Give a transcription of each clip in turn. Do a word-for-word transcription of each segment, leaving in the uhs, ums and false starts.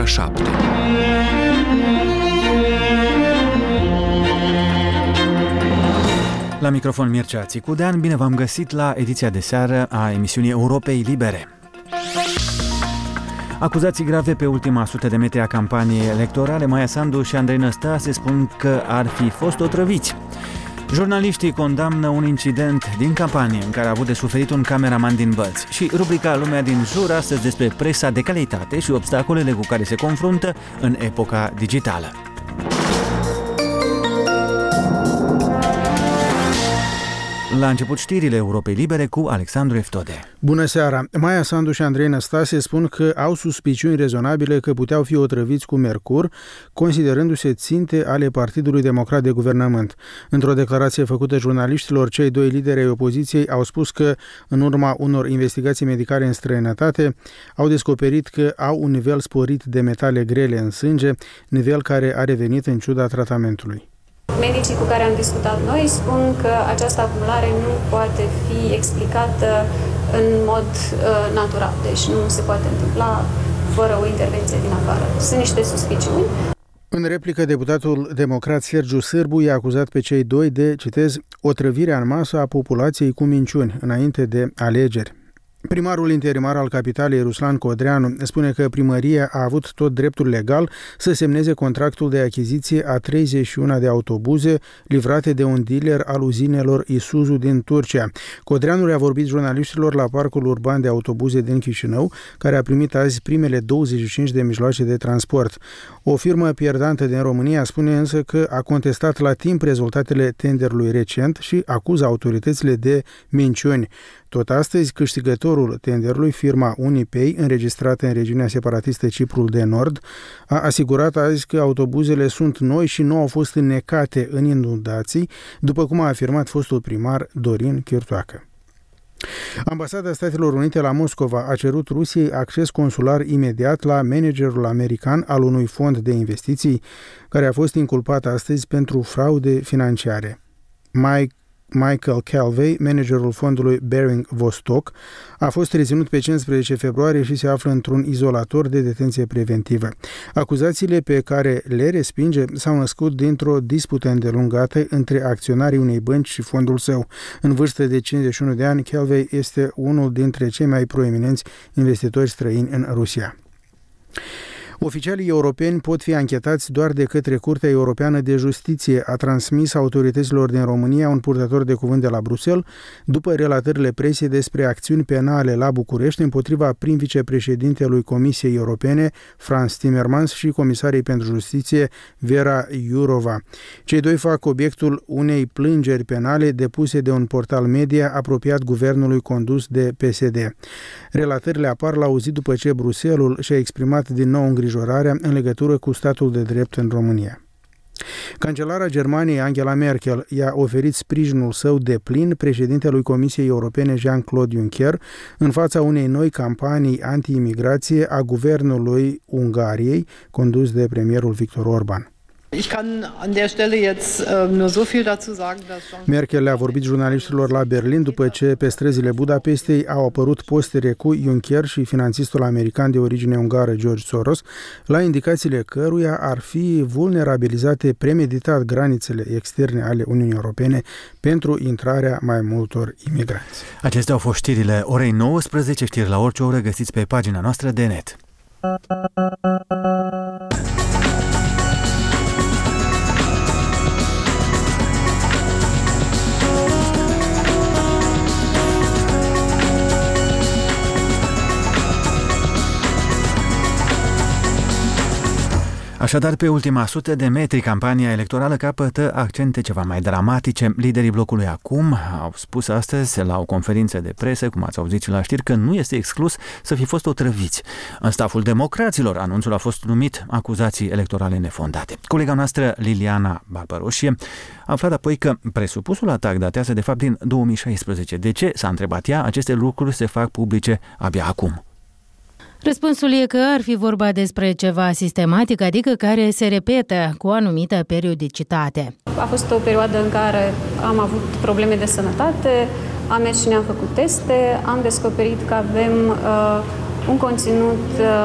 șapte. La microfon Mircea Țicudean, bine v-am găsit la ediția de seară a emisiunii Europei Libere. Acuzații grave pe ultima sută de metri a campaniei electorale, Maia Sandu și Andrei Năstase spun că ar fi fost otrăviți. Jurnaliștii condamnă un incident din campanie în care a avut de suferit un cameraman din Bălți. Și rubrica Lumea din jur, astăzi despre presa de calitate și obstacolele cu care se confruntă în epoca digitală. La început știrile Europei Libere cu Alexandru Eftode. Bună seara! Maia Sandu și Andrei Năstase spun că au suspiciuni rezonabile că puteau fi otrăviți cu mercur, considerându-se ținte ale Partidului Democrat de Guvernământ. Într-o declarație făcută jurnaliștilor, cei doi lideri ai opoziției au spus că, în urma unor investigații medicale în străinătate, au descoperit că au un nivel sporit de metale grele în sânge, nivel care a revenit în ciuda tratamentului. Medicii cu care am discutat noi spun că această acumulare nu poate fi explicată în mod uh, natural, deci nu se poate întâmpla fără o intervenție din afară. Sunt niște suspiciuni. În replică, deputatul democrat Sergiu Sârbu i-a acuzat pe cei doi de, citez, otrăvirea în masă a populației cu minciuni înainte de alegeri. Primarul interimar al capitalei, Ruslan Codreanu, spune că primăria a avut tot dreptul legal să semneze contractul de achiziție a treizeci și unu de autobuze livrate de un dealer al uzinelor Isuzu din Turcia. Codreanu le-a vorbit jurnaliștilor la parcul urban de autobuze din Chișinău, care a primit azi primele douăzeci și cinci de mijloace de transport. O firmă pierdantă din România spune însă că a contestat la timp rezultatele tenderului recent și acuză autoritățile de minciuni. Tot astăzi, câștigătorul tenderului, firma Unipay, înregistrată în regiunea separatistă Ciprul de Nord, a asigurat azi că autobuzele sunt noi și nu au fost înnecate în inundații, după cum a afirmat fostul primar Dorin Chirtoacă. Ambasada Statelor Unite la Moscova a cerut Rusiei acces consular imediat la managerul american al unui fond de investiții, care a fost inculpat astăzi pentru fraude financiare. Mike Michael Calvey, managerul fondului Bering Vostok, a fost reținut pe cincisprezece februarie și se află într-un izolator de detenție preventivă. Acuzațiile pe care le respinge s-au născut dintr-o dispută îndelungată între acționarii unei bănci și fondul său. În vârstă de cincizeci și unu de ani, Calvey este unul dintre cei mai proeminenți investitori străini în Rusia. Oficialii europeni pot fi anchetați doar de către Curtea Europeană de Justiție, a transmis autorităților din România un purtător de cuvânt de la Bruxelles, după relatările presei despre acțiuni penale la București împotriva prim-vicepreședintelui Comisiei Europene, Frans Timmermans, și comisarei pentru justiție, Vera Jourova. Cei doi fac obiectul unei plângeri penale depuse de un portal media apropiat guvernului condus de P S D. Relatările apar la o zi după ce Bruxelles și-a exprimat din nou îngrijorarea în legătură cu statul de drept în România. Cancelara Germaniei Angela Merkel i-a oferit sprijinul său deplin președintelui Comisiei Europene Jean-Claude Juncker în fața unei noi campanii anti-imigrație a guvernului Ungariei, condus de premierul Viktor Orban. Merkel le-a vorbit jurnaliștilor la Berlin după ce pe străzile Budapestei au apărut postere cu Juncker și finanțistul american de origine ungară George Soros, la indicațiile căruia ar fi vulnerabilizate premeditat granițele externe ale Uniunii Europene pentru intrarea mai multor imigranți. Acestea au fost știrile orei nouăsprezece, știri la orice oră găsiți pe pagina noastră de net. Așadar, pe ultima sută de metri, campania electorală capătă accente ceva mai dramatice. Liderii blocului Acum au spus astăzi la o conferință de presă, cum ați auzit și la știri, că nu este exclus să fi fost otrăviți. În staful democraților, anunțul a fost numit acuzații electorale nefondate. Colega noastră, Liliana Barbaroșie, a aflat apoi că presupusul atac datează de fapt din două mii șaisprezece. De ce, s-a întrebat ea, aceste lucruri se fac publice abia acum? Răspunsul e că ar fi vorba despre ceva sistematic, adică care se repetă cu o anumită periodicitate. A fost o perioadă în care am avut probleme de sănătate, am mers și ne-am făcut teste, am descoperit că avem uh, un conținut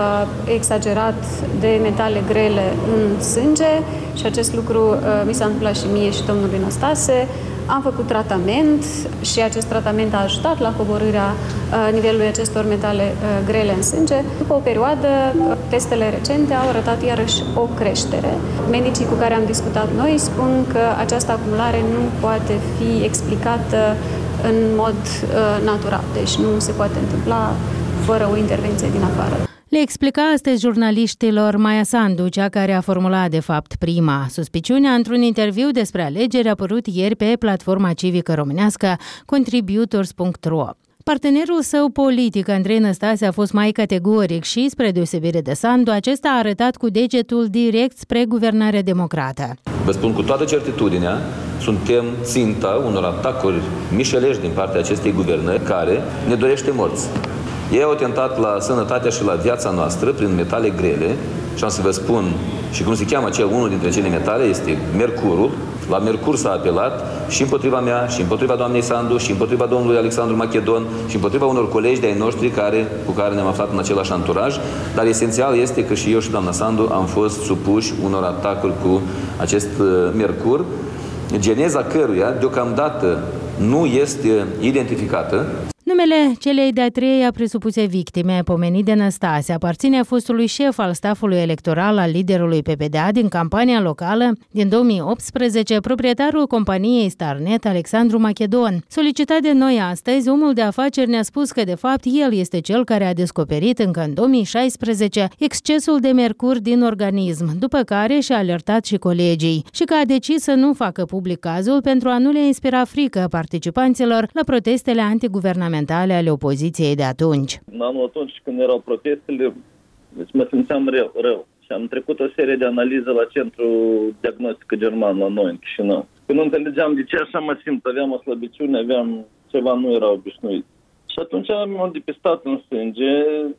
exagerat de metale grele în sânge și acest lucru mi s-a întâmplat și mie și domnului Năstase. Am făcut tratament și acest tratament a ajutat la coborârea nivelului acestor metale grele în sânge. După o perioadă, testele recente au arătat iarăși o creștere. Medicii cu care am discutat noi spun că această acumulare nu poate fi explicată în mod natural, deci nu se poate întâmpla fără o intervenție din afară. Le explica astăzi jurnaliștilor Maia Sandu, cea care a formulat de fapt prima suspiciunea, într-un interviu despre alegeri apărut ieri pe platforma civică românească contributors punct ro. Partenerul său politic, Andrei Năstase, a fost mai categoric și, spre deosebire de Sandu, acesta a arătat cu degetul direct spre guvernarea democrată. Vă spun cu toată certitudinea, suntem ținta unor atacuri mișelești din partea acestei guvernări care ne dorește morți. Ei au tentat la sănătatea și la viața noastră prin metale grele și am să vă spun și cum se cheamă acel unul dintre cele metale, este mercurul. La mercur s-a apelat și împotriva mea, și împotriva doamnei Sandu, și împotriva domnului Alexandru Machedon, și împotriva unor colegi de-ai noștri care, cu care ne-am aflat în același anturaj, dar esențial este că și eu și doamna Sandu am fost supuși unor atacuri cu acest mercur, geneza căruia deocamdată nu este identificată. Numele celei de-a treia presupuse victime, pomenit de Năstase, aparține fostului șef al stafului electoral al liderului P P D A din campania locală din două mii optsprezece, proprietarul companiei Starnet, Alexandru Machedon. Solicitat de noi astăzi, omul de afaceri ne-a spus că, de fapt, el este cel care a descoperit încă în două mii șaisprezece excesul de mercur din organism, după care și-a alertat și colegii, și că a decis să nu facă public cazul pentru a nu le inspira frică participanților la protestele antiguvernamentale ale opoziției de atunci. În anul atunci, când erau protestele, deci mă simțeam rău, rău. Și am trecut o serie de analize la Centrul Diagnostic German la noi, în Chișinău. Când nu înțelegeam de ce așa mă simt, aveam o slăbiciune, aveam ceva, nu era obișnuit. Și atunci am depistat în sânge,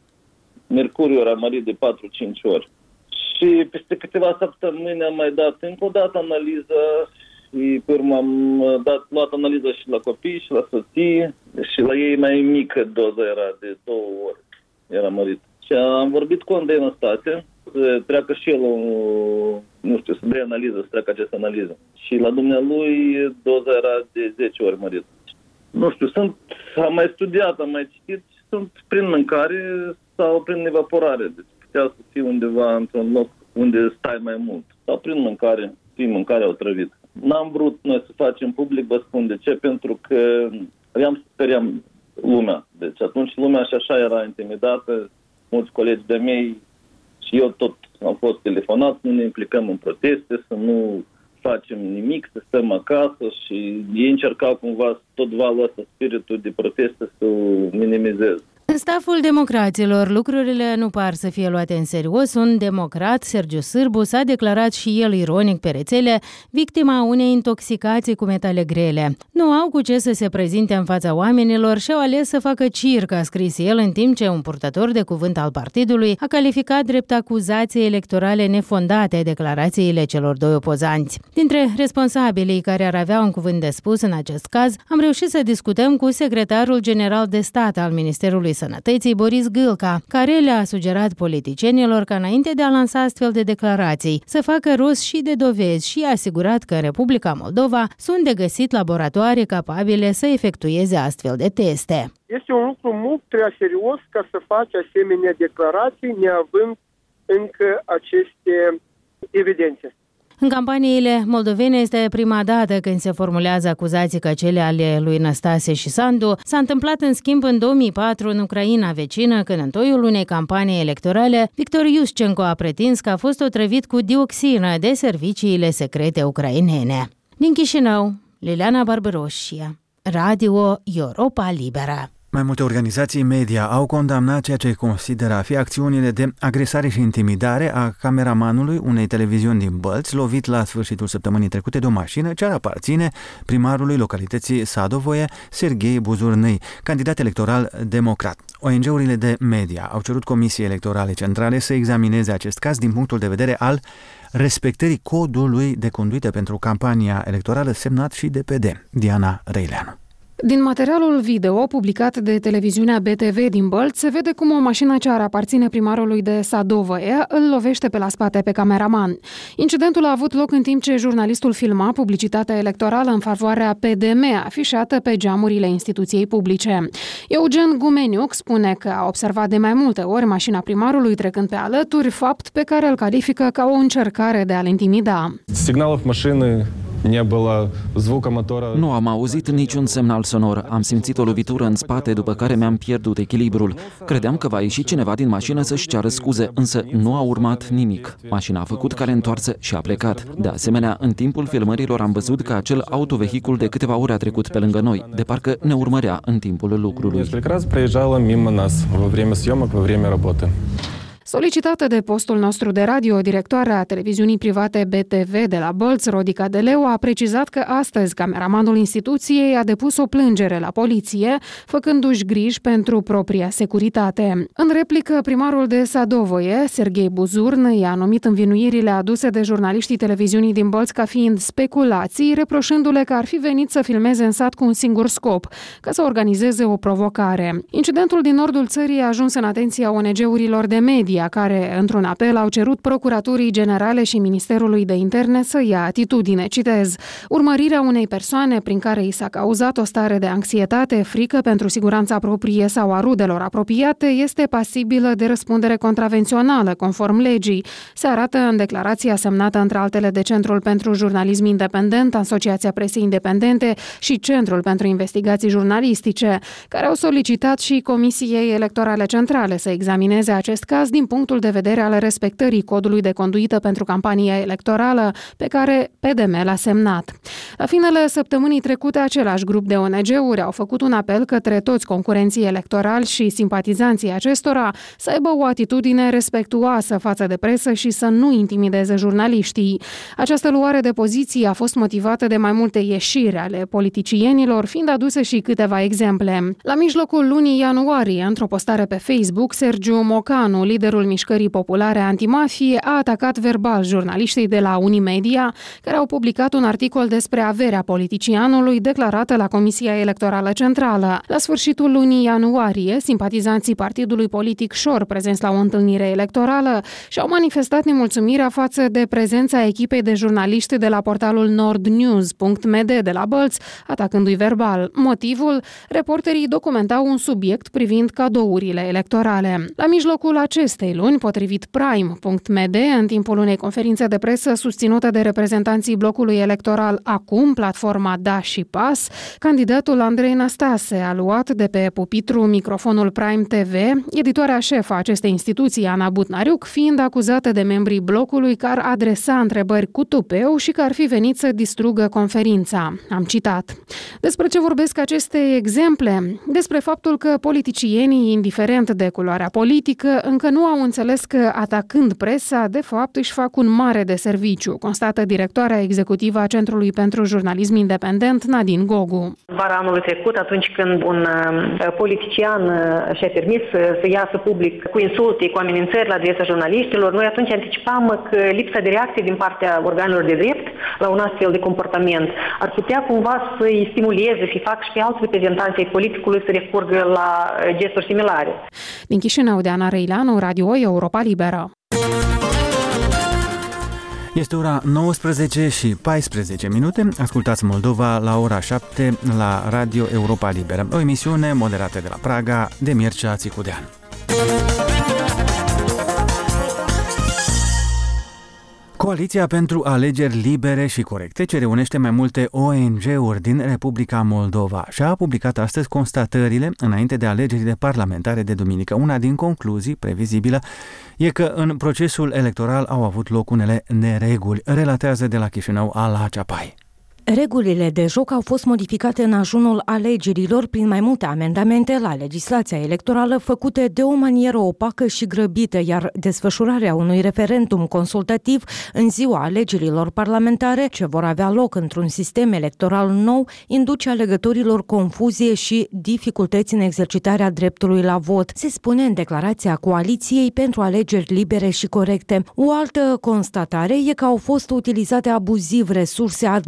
mercuriul era mărit de patru-cinci ori. Și peste câteva săptămâni am mai dat încă o dată analiză. Și pe urmă am dat, luat analiză și la copii și la soții și la ei mai mică doza era de două ori, era mărit. Și am vorbit cu Andrei Năstase să treacă și el, o, nu știu, să dea analiză, să treacă această analiză. Și la dumnealui doza era de zece ori mărit. Nu știu, sunt, am mai studiat, am mai citit și sunt prin mâncare sau prin evaporare. Deci putea să fie undeva într-un loc unde stai mai mult. Sau prin mâncare, prin mâncare au trăvit. N-am vrut noi să facem public, vă spun de ce, pentru că aveam să speriam lumea. Deci atunci lumea și așa era intimidată, mulți colegi de mei și eu tot am fost telefonat, nu ne implicăm în proteste, să nu facem nimic, să stăm acasă și ei încercau cumva tot valul ăsta, spiritul de proteste să minimizeze. În staful democraților, lucrurile nu par să fie luate în serios. Un democrat, Sergiu Sârbu, s-a declarat și el ironic pe rețele, victima unei intoxicații cu metale grele. Nu au cu ce să se prezinte în fața oamenilor și au ales să facă circ, a scris el, în timp ce un purtător de cuvânt al partidului a calificat drept acuzații electorale nefondate declarațiile celor doi opozanți. Dintre responsabilii care ar avea un cuvânt de spus în acest caz, am reușit să discutăm cu secretarul general de stat al Ministerului Sănătății, Boris Gâlca, care le-a sugerat politicienilor ca înainte de a lansa astfel de declarații să facă rost și de dovezi și a asigurat că în Republica Moldova sunt de găsit laboratoare capabile să efectueze astfel de teste. Este un lucru mult prea serios ca să faci asemenea declarații neavând încă aceste evidențe. În campaniile moldovene este prima dată când se formulează acuzații ca cele ale lui Năstase și Sandu. S-a întâmplat în schimb în două mii patru în Ucraina vecină, când în toiul unei campanii electorale, Victor Iușcenko a pretins că a fost otrăvit cu dioxină de serviciile secrete ucrainene. Din Chișinău, Liliana Barbaroșia, Radio Europa Liberă. Mai multe organizații media au condamnat ceea ce consideră a fi acțiunile de agresare și intimidare a cameramanului unei televiziuni din Bălți, lovit la sfârșitul săptămânii trecute de o mașină ce ar aparține primarului localității Sadovoie, Serghei Buzurnăi, candidat electoral democrat. O N G-urile de media au cerut Comisiei Electorale Centrale să examineze acest caz din punctul de vedere al respectării codului de conduită pentru campania electorală semnat și de P D. Diana Răileanu. Din materialul video publicat de televiziunea B T V din Bălți se vede cum o mașină ce ar aparține primarului de Sadovăie îl lovește pe la spate pe cameraman. Incidentul a avut loc în timp ce jurnalistul filma publicitatea electorală în favoarea P D M afișată pe geamurile instituției publice. Eugen Gumeniuc spune că a observat de mai multe ori mașina primarului trecând pe alături, fapt pe care îl califică ca o încercare de a-l intimida. Signalul mașinii Nu am auzit niciun semnal sonor. Am simțit o lovitură în spate, după care mi-am pierdut echilibrul. Credeam că va ieși cineva din mașină să-și ceară scuze, însă nu a urmat nimic. Mașina a făcut cale întoarsă și a plecat. De asemenea, în timpul filmărilor am văzut că acel autovehicul de câteva ore a trecut pe lângă noi, de parcă ne urmărea în timpul lucrului. Solicitată de postul nostru de radio, directoarea televiziunii private B T V de la Bălți, Rodica Deleu, a precizat că astăzi cameramanul instituției a depus o plângere la poliție, făcându-și griji pentru propria securitate. În replică, primarul de Sadovăie, Serghei Buzurn, i-a numit învinuirile aduse de jurnaliștii televiziunii din Bălți ca fiind speculații, reproșându-le că ar fi venit să filmeze în sat cu un singur scop, ca să organizeze o provocare. Incidentul din nordul țării a ajuns în atenția O N G-urilor de media, care, într-un apel, au cerut Procuraturii Generale și Ministerului de Interne să ia atitudine, citez, urmărirea unei persoane prin care i s-a cauzat o stare de anxietate, frică pentru siguranța proprie sau a rudelor apropiate, este pasibilă de răspundere contravențională, conform legii, se arată în declarația semnată între altele de Centrul pentru Jurnalism Independent, Asociația Presei Independente și Centrul pentru Investigații Jurnalistice, care au solicitat și Comisiei Electorale Centrale să examineze acest caz din punctul de vedere al respectării codului de conduită pentru campania electorală pe care P D M l-a semnat. La finele săptămânii trecute, același grup de O N G-uri au făcut un apel către toți concurenții electorali și simpatizanții acestora să aibă o atitudine respectuoasă față de presă și să nu intimideze jurnaliștii. Această luare de poziție a fost motivată de mai multe ieșiri ale politicienilor, fiind aduse și câteva exemple. La mijlocul lunii ianuarie, într-o postare pe Facebook, Sergiu Mocanu, liderul Mișcării Populare Antimafie, a atacat verbal jurnaliștii de la Unimedia, care au publicat un articol despre averea politicianului declarată la Comisia Electorală Centrală. La sfârșitul lunii ianuarie, simpatizanții partidului politic Șor, prezenți la o întâlnire electorală, și-au manifestat nemulțumirea față de prezența echipei de jurnaliști de la portalul nordnews punct m d de la Bălți, atacându-i verbal. Motivul? Reporterii documentau un subiect privind cadourile electorale. La mijlocul acestei luni, potrivit prime punct m d, în timpul unei conferințe de presă susținută de reprezentanții blocului electoral Acum, platforma Da și Pas, candidatul Andrei Năstase a luat de pe pupitru microfonul Prime T V, editoarea șefă a acestei instituții, Ana Butnariuc, fiind acuzată de membrii blocului că ar adresa întrebări cu tupeu și că ar fi venit să distrugă conferința. Am citat. Despre ce vorbesc aceste exemple? Despre faptul că politicienii, indiferent de culoarea politică, încă nu au înțeles că, atacând presa, de fapt își fac un mare deserviciu, constată directoarea executivă a Centrului pentru Jurnalism Independent, Nadine Gogu. Vara anului trecut, atunci când un uh, politician uh, și-a permis uh, să iasă public cu insulte, cu amenințări la adresa jurnaliștilor, noi atunci anticipam că lipsa de reacție din partea organelor de drept la un astfel de comportament ar putea cumva să-i stimuleze, să-i facă și pe alți reprezentanți ai politicului să recurgă la uh, gesturi similare. Din Chișinău, de Ana Răileanu, Radio Europa Liberă. Este ora nouăsprezece și paisprezece minute. Ascultați Moldova la ora șapte la Radio Europa Liberă, o emisiune moderată de la Praga de Mircea Țicudean. Coaliția pentru alegeri libere și corecte, ce reunește mai multe O N G-uri din Republica Moldova, și-a publicat astăzi constatările înainte de alegerile parlamentare de duminică. Una din concluzii, previzibilă, e că în procesul electoral au avut loc unele nereguli, relatează de la Chișinău Ala Ceapai. Regulile de joc au fost modificate în ajunul alegerilor prin mai multe amendamente la legislația electorală făcute de o manieră opacă și grăbită, iar desfășurarea unui referendum consultativ în ziua alegerilor parlamentare, ce vor avea loc într-un sistem electoral nou, induce alegătorilor confuzie și dificultăți în exercitarea dreptului la vot, se spune în declarația Coaliției pentru alegeri libere și corecte. O altă constatare e că au fost utilizate abuziv resurse administrative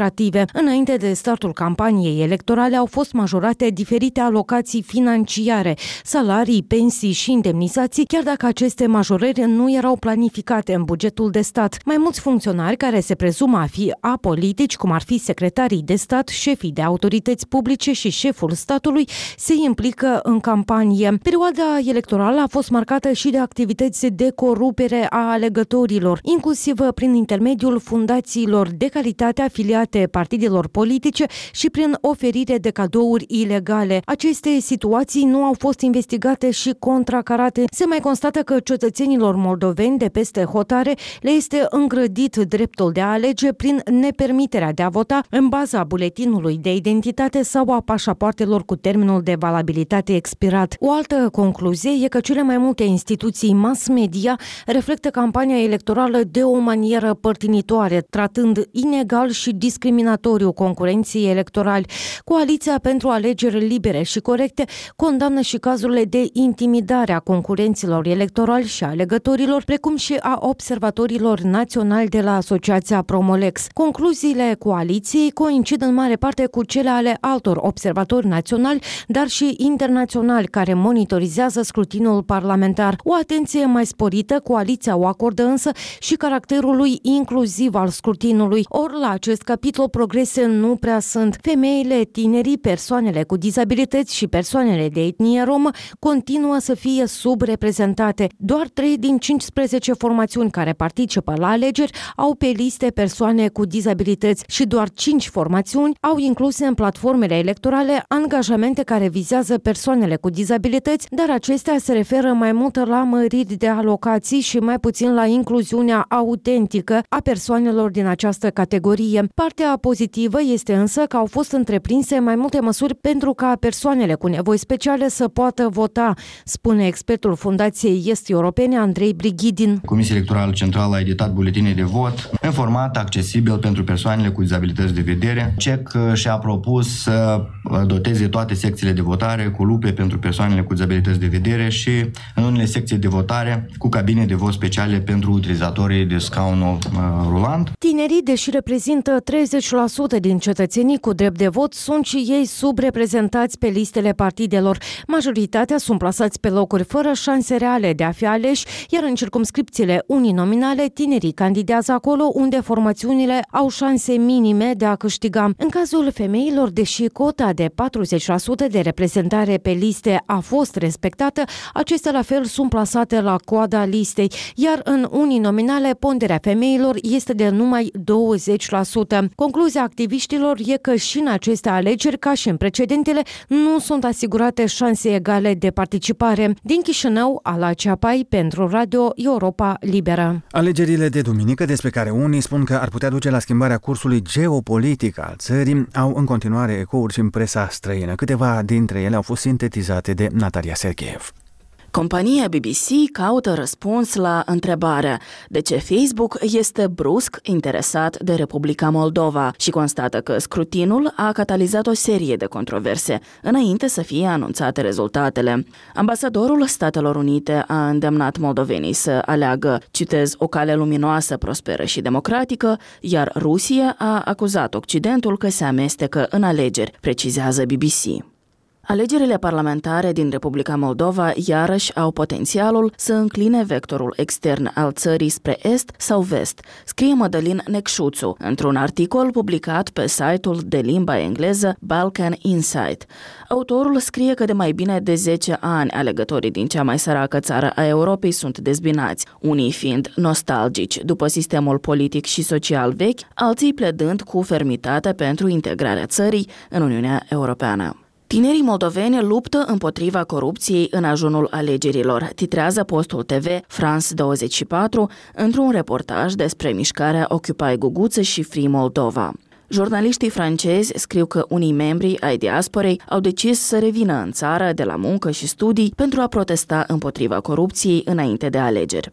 administrative. Înainte de startul campaniei electorale au fost majorate diferite alocații financiare, salarii, pensii și indemnizații, chiar dacă aceste majorări nu erau planificate în bugetul de stat. Mai mulți funcționari care se prezumă a fi apolitici, cum ar fi secretarii de stat, șefii de autorități publice și șeful statului, se implică în campanie. Perioada electorală a fost marcată și de activități de corupere a alegătorilor, inclusiv prin intermediul fundațiilor de caritate afiliate partidelor politice și prin oferire de cadouri ilegale. Aceste situații nu au fost investigate și contracarate. Se mai constată că cetățenilor moldoveni de peste hotare le este îngrădit dreptul de a alege prin nepermiterea de a vota în baza buletinului de identitate sau a pașapoartelor cu termenul de valabilitate expirat. O altă concluzie e că cele mai multe instituții mass media reflectă campania electorală de o manieră părtinitoare, tratând inegal și discriminatoriu concurenții electorali. Coaliția pentru alegeri libere și corecte condamnă și cazurile de intimidare a concurenților electorali și a alegătorilor, precum și a observatorilor naționali de la Asociația Promolex. Concluziile coaliției coincid în mare parte cu cele ale altor observatori naționali, dar și internaționali, care monitorizează scrutinul parlamentar. O atenție mai sporită coaliția o acordă însă și caracterului inclusiv al scrutinului. Ori la acest capitol progrese nu prea sunt. Femeile, tinerii, persoanele cu dizabilități și persoanele de etnie romă continuă să fie subreprezentate. Doar trei din cincisprezece formațiuni care participă la alegeri au pe liste persoane cu dizabilități și doar cinci formațiuni au incluse în platformele electorale angajamente care vizează persoanele cu dizabilități, dar acestea se referă mai mult la măriri de alocații și mai puțin la incluziunea autentică a persoanelor din această categorie. Partea pozitivă este însă că au fost întreprinse mai multe măsuri pentru ca persoanele cu nevoi speciale să poată vota, spune expertul Fundației Est Europene Andrei Brighidin. Comisia Electorală Centrală a editat buletine de vot în format accesibil pentru persoanele cu dizabilități de vedere. C E C și-a propus să doteze toate secțiile de votare cu lupe pentru persoanele cu dizabilități de vedere și în unele secții de votare cu cabine de vot speciale pentru utilizatorii de scaunul uh, rulant. Tinerii, deși reprezintă treizeci la sută din cetățenii cu drept de vot, sunt și ei subreprezentați pe listele partidelor. Majoritatea sunt plasați pe locuri fără șanse reale de a fi aleși, iar în circumscripțiile uninominale, tinerii candidează acolo unde formațiunile au șanse minime de a câștiga. În cazul femeilor, deși cota de patruzeci la sută de reprezentare pe liste a fost respectată, acestea la fel sunt plasate la coada listei, iar în uninominale ponderea femeilor este de numai douăzeci la sută. Concluzia activiștilor e că și în aceste alegeri, ca și în precedentele, nu sunt asigurate șanse egale de participare. Din Chișinău, Ala Ceapai, pentru Radio Europa Liberă. Alegerile de duminică, despre care unii spun că ar putea duce la schimbarea cursului geopolitic al țării, au în continuare ecouri și în presa străină. Câteva dintre ele au fost sintetizate de Natalia Sergeev. Compania B B C caută răspuns la întrebarea de ce Facebook este brusc interesat de Republica Moldova și constată că scrutinul a catalizat o serie de controverse înainte să fie anunțate rezultatele. Ambasadorul Statelor Unite a îndemnat moldovenii să aleagă, citez, o cale luminoasă, prosperă și democratică, iar Rusia a acuzat Occidentul că se amestecă în alegeri, precizează B B C. Alegerile parlamentare din Republica Moldova iarăși au potențialul să încline vectorul extern al țării spre est sau vest, scrie Mădălin Necșuțu într-un articol publicat pe site-ul de limba engleză Balkan Insight. Autorul scrie că de mai bine de zece ani alegătorii din cea mai săracă țară a Europei sunt dezbinați, unii fiind nostalgici după sistemul politic și social vechi, alții pledând cu fermitate pentru integrarea țării în Uniunea Europeană. Tinerii moldoveni luptă împotriva corupției în ajunul alegerilor, titrează postul T V France douăzeci și patru într-un reportaj despre mișcarea Occupy Guguță și Free Moldova. Jurnaliștii francezi scriu că unii membri ai diasporei au decis să revină în țară de la muncă și studii pentru a protesta împotriva corupției înainte de alegeri.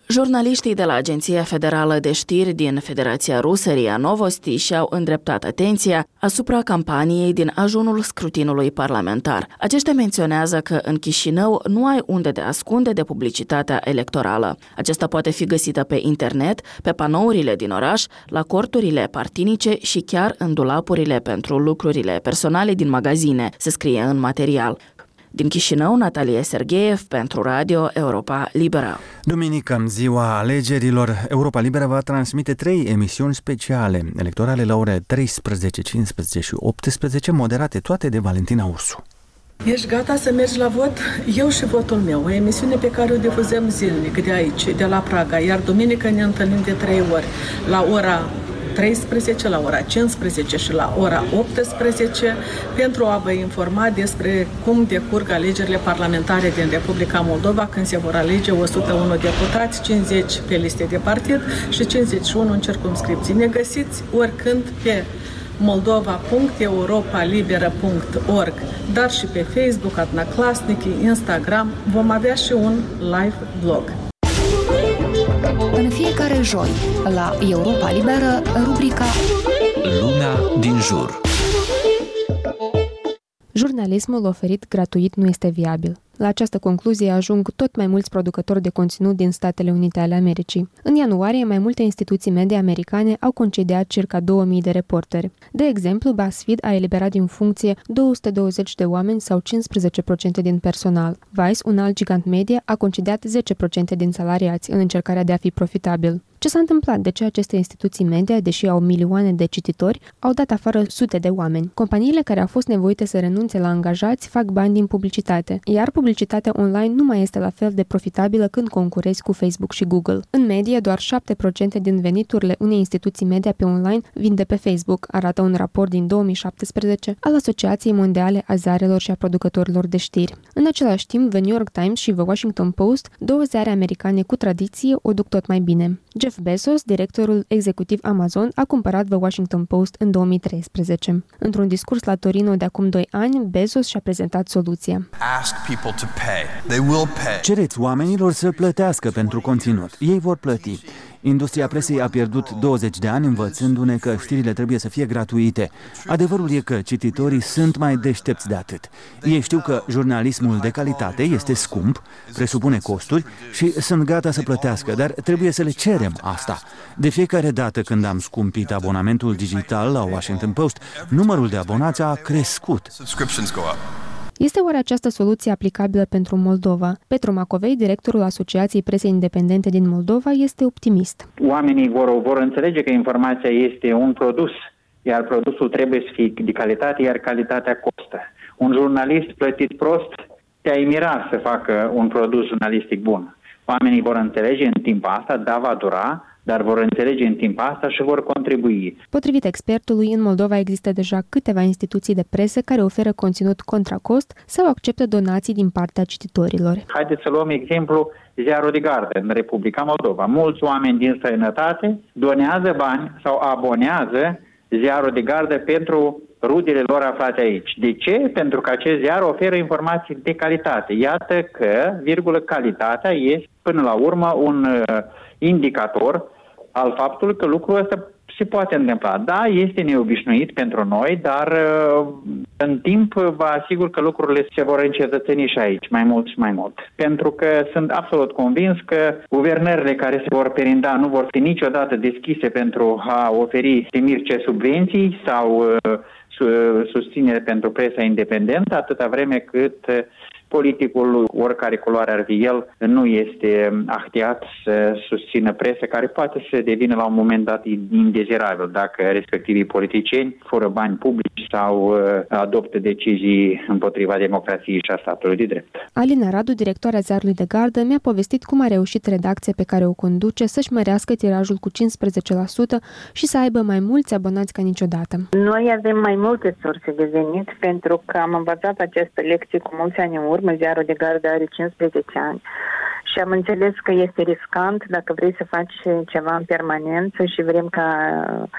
Jurnaliștii de la Agenția Federală de Știri din Federația Rusă R I A Novosti și-au îndreptat atenția asupra campaniei din ajunul scrutinului parlamentar. Aceștia menționează că în Chișinău nu ai unde de ascunde de publicitatea electorală. Acesta poate fi găsită pe internet, pe panourile din oraș, la corturile partinice și chiar în dulapurile pentru lucrurile personale din magazine, se scrie în material. Din Chișinău, Natalia Sergeev pentru Radio Europa Liberă. Duminică, ziua alegerilor, Europa Liberă va transmite trei emisiuni speciale electorale la ore treisprezece, cincisprezece și optsprezece, moderate toate de Valentina Ursu. Ești gata să mergi la vot? Eu și votul meu, o emisiune pe care o difuzăm zilnic de aici, de la Praga, iar duminică ne întâlnim de trei ori, la ora treisprezece, la ora cincisprezece și la ora optsprezece, pentru a vă informa despre cum decurg alegerile parlamentare din Republica Moldova, când se vor alege o sută unu deputați, cincizeci pe liste de partid și cincizeci și unu în circumscripții. Ne găsiți oricând pe moldova punct europa liberă punct org, dar și pe Facebook, Odnoklassniki, Instagram. Vom avea și un live blog. În fiecare joi, la Europa Liberă, rubrica Lumea din jur. Jurnalismul oferit gratuit nu este viabil. La această concluzie ajung tot mai mulți producători de conținut din Statele Unite ale Americii. În ianuarie, mai multe instituții media americane au concediat circa două mii de reporteri. De exemplu, BuzzFeed a eliberat din funcție două sute douăzeci de oameni sau cincisprezece la sută din personal. Vice, un alt gigant media, a concediat zece la sută din salariați în încercarea de a fi profitabil. Ce s-a întâmplat? De ce aceste instituții media, deși au milioane de cititori, au dat afară sute de oameni? Companiile care au fost nevoite să renunțe la angajați fac bani din publicitate, iar publicitatea online nu mai este la fel de profitabilă când concurezi cu Facebook și Google. În medie, doar șapte la sută din veniturile unei instituții media pe online vin de pe Facebook, arată un raport din două mii șaptesprezece al Asociației Mondiale a Ziarelor și a Producătorilor de Știri. În același timp, The New York Times și The Washington Post, două ziare americane cu tradiție, o duc tot mai bine. Jeff Bezos, directorul executiv Amazon, a cumpărat The Washington Post în două mii treisprezece. Într-un discurs la Torino de acum doi ani, Bezos și-a prezentat soluția. Cereți oamenilor să plătească pentru conținut. Ei vor plăti. Industria presei a pierdut douăzeci de ani învățându-ne că știrile trebuie să fie gratuite. Adevărul e că cititorii sunt mai deștepți de atât. Ei știu că jurnalismul de calitate este scump, presupune costuri și sunt gata să plătească, dar trebuie să le cerem asta. De fiecare dată când am scumpit abonamentul digital la Washington Post, numărul de abonați a crescut. Este oare această soluție aplicabilă pentru Moldova? Petru Macovei, directorul Asociației Presei Independente din Moldova, este optimist. Oamenii vor, vor înțelege că informația este un produs, iar produsul trebuie să fie de calitate, iar calitatea costă. Un jurnalist plătit prost te-ai mira să facă un produs jurnalistic bun. Oamenii vor înțelege în timp asta, da, va dura, dar vor înțelege în timp asta și vor contribui. Potrivit expertului, în Moldova există deja câteva instituții de presă care oferă conținut contra cost sau acceptă donații din partea cititorilor. Haideți să luăm exemplu Ziarul de Gardă în Republica Moldova. Mulți oameni din străinătate donează bani sau abonează Ziarul de Gardă pentru rudele lor aflate aici. De ce? Pentru că acest ziar oferă informații de calitate. Iată că, virgulă, calitatea este până la urmă un uh, indicator al faptului că lucrul ăsta se poate întâmpla. Da, este neobișnuit pentru noi, dar uh, în timp vă asigur că lucrurile se vor încetățeni și aici, mai mult și mai mult. Pentru că sunt absolut convins că guvernările care se vor perinda nu vor fi niciodată deschise pentru a oferi ce subvenții sau uh, susținere pentru presa independentă, atâta vreme cât politicul, oricare culoare ar fi el, nu este ahtiat să susțină presă care poate să devină la un moment dat indezirabil dacă respectivii politicieni fură bani publici sau adoptă decizii împotriva democrației și a statului de drept. Alina Radu, directoarea Ziarului de Gardă, mi-a povestit cum a reușit redacția pe care o conduce să-și mărească tirajul cu cincisprezece la sută și să aibă mai mulți abonați ca niciodată. Noi avem mai multe surse de venit pentru că am învățat această lecție cu mulți ani în urmă. Ziarul de Gardă are cincisprezece ani și am înțeles că este riscant dacă vrei să faci ceva în permanență și vrem ca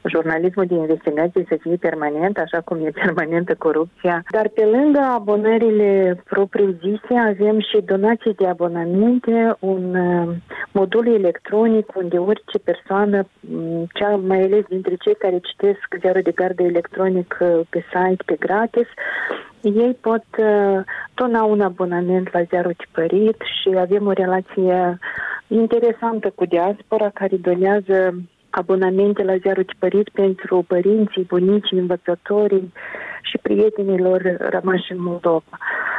jurnalismul de investigație să fie permanent, așa cum e permanentă corupția. Dar pe lângă abonările propriu-zise avem și donații de abonamente, un modul electronic unde orice persoană, cea mai ales dintre cei care citesc ziarul de gardă electronic pe site, pe gratis, ei pot dona un abonament la ziarul tipărit și avem o relație interesantă cu diaspora care donează abonamente la ziarul tipărit pentru părinții, bunicii, învățătorii și prietenilor rămași în Moldova.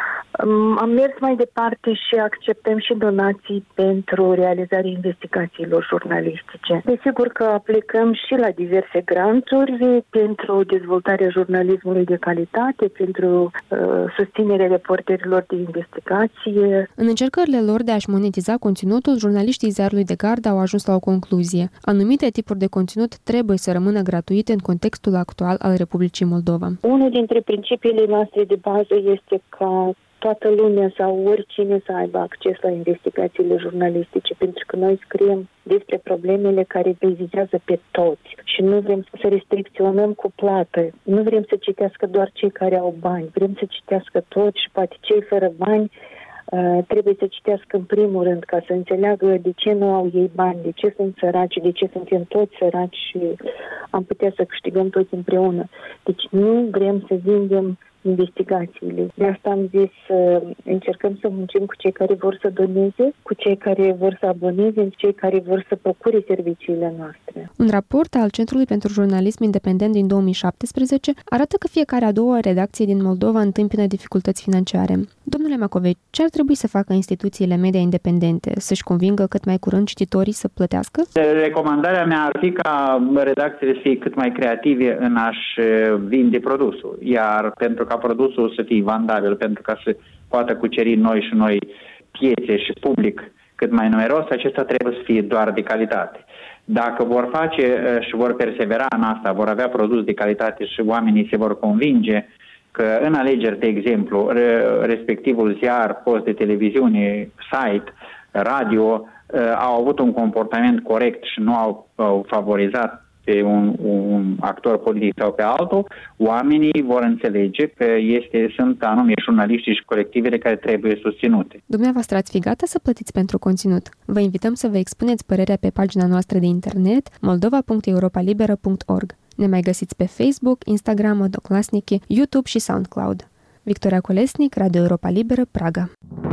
Am mers mai departe și acceptăm și donații pentru realizarea investigațiilor jurnalistice. Desigur că aplicăm și la diverse granturi pentru dezvoltarea jurnalismului de calitate, pentru uh, susținerea reporterilor de investigație. În încercările lor de a-și monetiza conținutul, jurnaliștii ziarului de gardă au ajuns la o concluzie. Anumite tipuri de conținut trebuie să rămână gratuite în contextul actual al Republicii Moldova. Unul dintre principiile noastre de bază este ca toată lumea sau oricine să aibă acces la investigațiile jurnalistice, pentru că noi scriem despre problemele care vizează pe toți și nu vrem să restricționăm cu plată, nu vrem să citească doar cei care au bani, vrem să citească toți și poate cei fără bani uh, trebuie să citească în primul rând ca să înțeleagă de ce nu au ei bani, de ce sunt săraci, de ce suntem toți săraci și am putea să câștigăm toți împreună. Deci nu vrem să vindem investigațiile. De asta am zis să încercăm să muncim cu cei care vor să doneze, cu cei care vor să aboneze, cu cei care vor să procure serviciile noastre. Un raport al Centrului pentru Jurnalism Independent din două mii șaptesprezece arată că fiecare a doua redacție din Moldova întâmpină dificultăți financiare. Domnule Macovei, ce ar trebui să facă instituțiile media independente? Să-și convingă cât mai curând cititorii să plătească? Recomandarea mea ar fi ca redacțiile să fie cât mai creative în a-și vinde produsul, iar pentru ca produsul să fie vandabil, pentru ca să poată cuceri noi și noi piețe și public cât mai numeros, acesta trebuie să fie doar de calitate. Dacă vor face și vor persevera în asta, vor avea produs de calitate și oamenii se vor convinge că în alegeri, de exemplu, respectivul ziar, post de televiziune, site, radio, au avut un comportament corect și nu au, au favorizat pe un, un actor politic sau pe altul, oamenii vor înțelege că este, sunt anume jurnaliștii și colectivele care trebuie susținute. Dumneavoastră ați fi gata să plătiți pentru conținut? Vă invităm să vă expuneți părerea pe pagina noastră de internet moldova punct europa liberă punct org. Ne mai găsiți pe Facebook, Instagram, Odoclasnici, YouTube și SoundCloud. Victoria Colesnic, Radio Europa Liberă, Praga.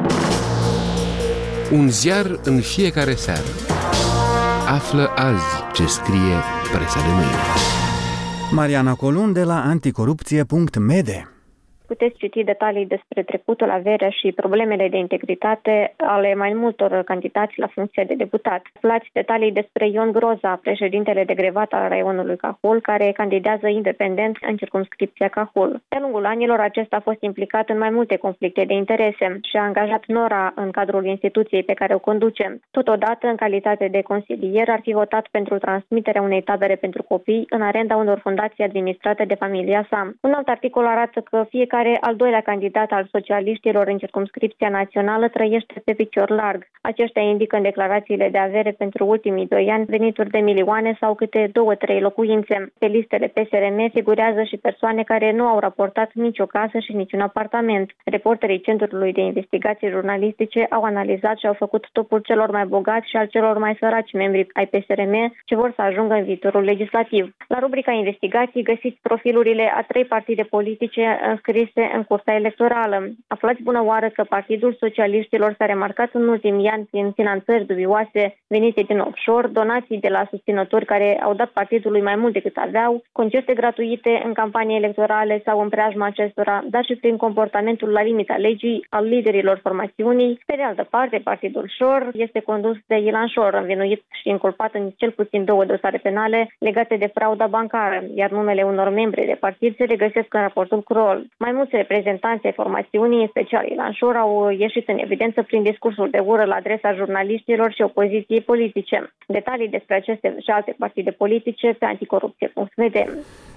Un ziar în fiecare seară. Află azi ce scrie presa de mâine. Mariana Colun de la anticorupție punct mede. Puteți citi detalii despre trecutul, averea și problemele de integritate ale mai multor candidați la funcția de deputat. Aflați detalii despre Ion Groza, președintele degrevat al raionului Cahul, care candidează independent în circumscripția Cahul. De-a lungul anilor, acesta a fost implicat în mai multe conflicte de interese și a angajat Nora în cadrul instituției pe care o conduce. Totodată, în calitate de consilier, ar fi votat pentru transmiterea unei tabere pentru copii în arenda unor fundații administrate de familia sa. Un alt articol arată că fiecare al doilea candidat al socialiștilor în circumscripția națională trăiește pe picior larg. Aceștia indică în declarațiile de avere pentru ultimii doi ani venituri de milioane sau câte două-trei locuințe. Pe listele P S R M figurează și persoane care nu au raportat nicio casă și niciun apartament. Reporterii Centrului de Investigații Jurnalistice au analizat și au făcut topul celor mai bogați și al celor mai săraci membri ai P S R M ce vor să ajungă în viitorul legislativ. La rubrica investigații găsiți profilurile a trei partide politice înscrise în cursa electorală. Aflați bună oară că Partidul Socialiștilor s-a remarcat în ultimii ani prin finanțări dubioase venite din offshore, donații de la susținători care au dat partidului mai mult decât aveau, concerte gratuite în campanii electorale sau în preajma acestora, dar și prin comportamentul la limita legii al liderilor formațiunii. Pe de altă parte, Partidul Șor este condus de Ilan Șor, învinuit și inculpat în cel puțin două dosare penale legate de frauda bancară, iar numele unor membri de partid se regăsesc în raportul Kroll. Mai mulți reprezentanți ai formațiunii, în special Ilan Șor, au ieșit în evidență prin discursul de ură la adresa jurnaliștilor și opoziției politice. Detalii despre aceste și alte partide politice pe anticorupție punct mede.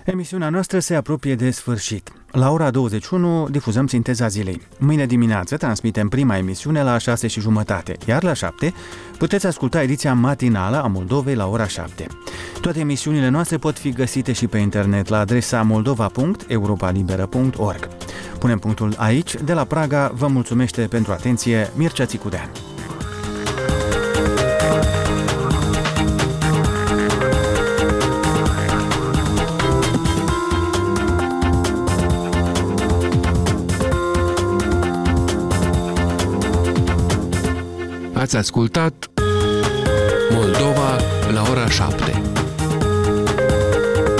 Emisiunea noastră se apropie de sfârșit. La ora douăzeci și unu difuzăm Sinteza zilei. Mâine dimineață transmitem prima emisiune la șase și jumătate, iar la șapte puteți asculta ediția matinală a Moldovei la ora șapte. Toate emisiunile noastre pot fi găsite și pe internet la adresa moldova punct europa liberă punct org. Punem punctul aici. De la Praga vă mulțumește pentru atenție Mircea Țicudean. Ați ascultat Moldova la ora șapte.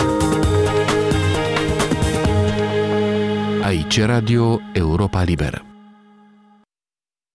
Aici Radio Europa Liberă.